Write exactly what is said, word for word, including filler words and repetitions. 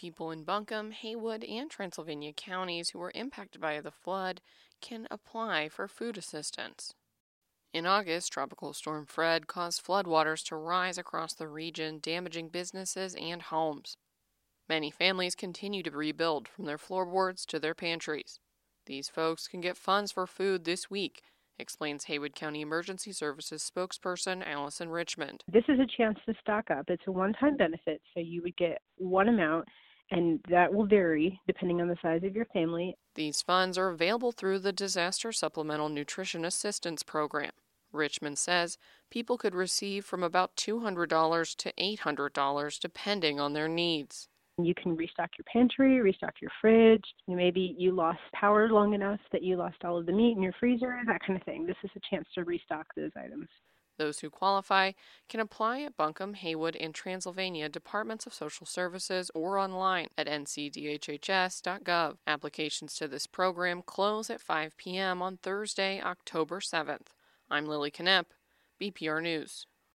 people in Buncombe, Haywood, and Transylvania counties who were impacted by the flood can apply for food assistance. In August, Tropical Storm Fred caused floodwaters to rise across the region, damaging businesses and homes. Many families continue to rebuild, from their floorboards to their pantries. These folks can get funds for food this week, explains Haywood County Emergency Services spokesperson Allison Richmond. This is a chance to stock up. It's a one-time benefit, so you would get one amount, and that will vary depending on the size of your family. These funds are available through the Disaster Supplemental Nutrition Assistance Program. Richmond says people could receive from about two hundred dollars to eight hundred dollars depending on their needs. You can restock your pantry, restock your fridge. Maybe you lost power long enough that you lost all of the meat in your freezer, that kind of thing. This is a chance to restock those items. Those who qualify can apply at Buncombe, Haywood, and Transylvania Departments of Social Services or online at n c d h h s dot gov. Applications to this program close at five p.m. on Thursday, October seventh. I'm Lily Knepp, B P R News.